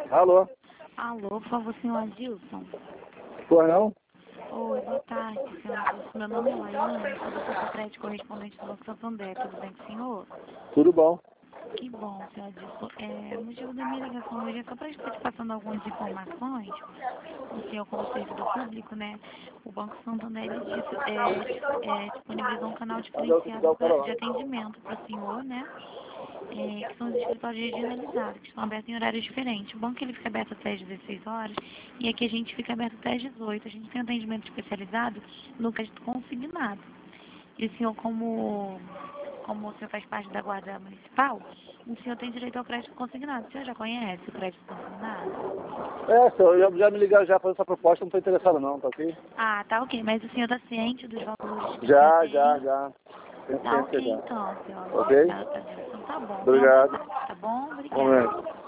Alô? Alô, por favor, senhor Adilson. Por não? Oi, boa tarde, senhor Adilson. Meu nome é Laiane, sou do Centro Crédito correspondente do Banco Santander. Tudo bem com o senhor? Tudo bom. Que bom, senhor Adilson. O motivo da minha ligação hoje é só para estar te passando algumas informações. O senhor, como servidor público, né? O Banco Santander ele disponibilizou um canal diferenciado de atendimento para o senhor, né? Que são os escritórios regionalizados, que estão abertos em horários diferentes. O banco ele fica aberto até às 16 horas e aqui a gente fica aberto até às 18. A gente tem atendimento especializado no crédito consignado. E o senhor, como o senhor faz parte da Guarda Municipal, o senhor tem direito ao crédito consignado. O senhor já conhece o crédito consignado? Senhor, já me ligaram já para essa proposta, não estou interessado não, tá ok? Ah, tá ok. Mas o senhor está ciente dos valores que o Já. senhor tem? Tem Tá ciência ok já. então, senhor. Ok? Então tá bom. Tenha uma boa Obrigado. tarde, tá bom? Obrigada. Momento.